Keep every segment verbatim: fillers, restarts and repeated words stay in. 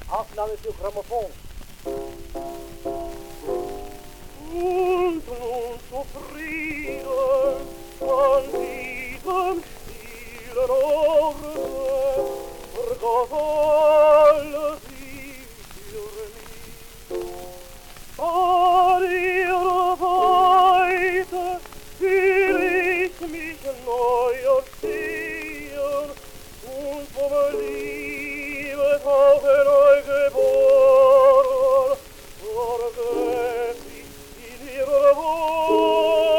Aufnahme für Grammophon. Und nun zufrieden von diesem stillen Orte vergaß alles für mich. An ihrer Seite fühl ich mich neu erstehen und vom Liebeshauche neu geboren, vergess ich in ihrer Wohnung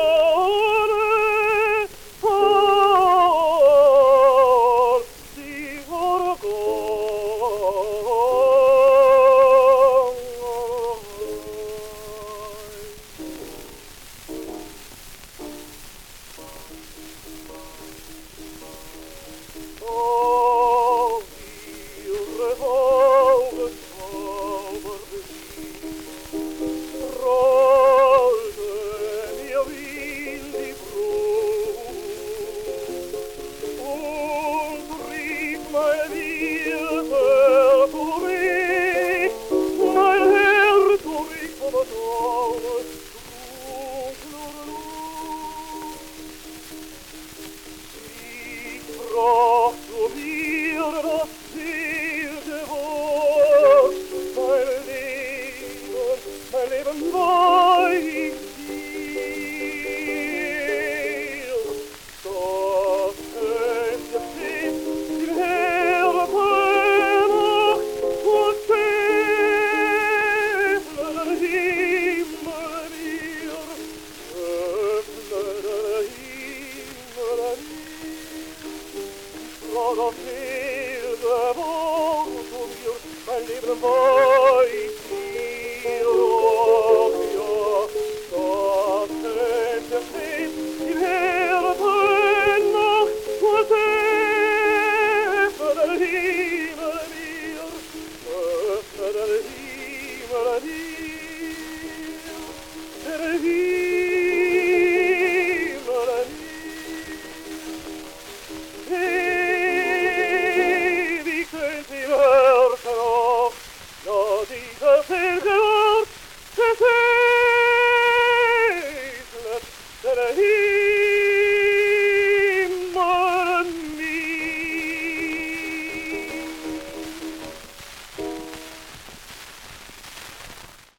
voll sie Oh, ihre